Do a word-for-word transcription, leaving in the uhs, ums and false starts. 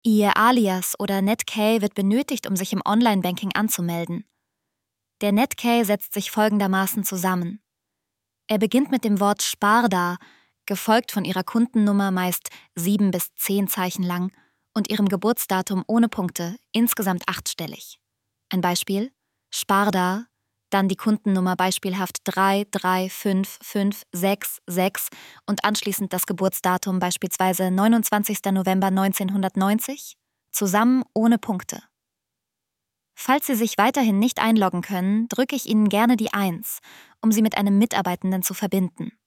Ihr Alias oder Netk wird benötigt, um sich im Online-Banking anzumelden. Der Netk setzt sich folgendermaßen zusammen. Er beginnt mit dem Wort Sparda, gefolgt von ihrer Kundennummer meist sieben bis zehn Zeichen lang und ihrem Geburtsdatum ohne Punkte, insgesamt achtstellig. Ein Beispiel: Sparda, dann die Kundennummer beispielhaft drei drei fünf fünf sechs sechs und anschließend das Geburtsdatum beispielsweise neunundzwanzigster November neunzehnhundertneunzig, zusammen ohne Punkte. Falls Sie sich weiterhin nicht einloggen können, drücke ich Ihnen gerne die eins, um Sie mit einem Mitarbeitenden zu verbinden.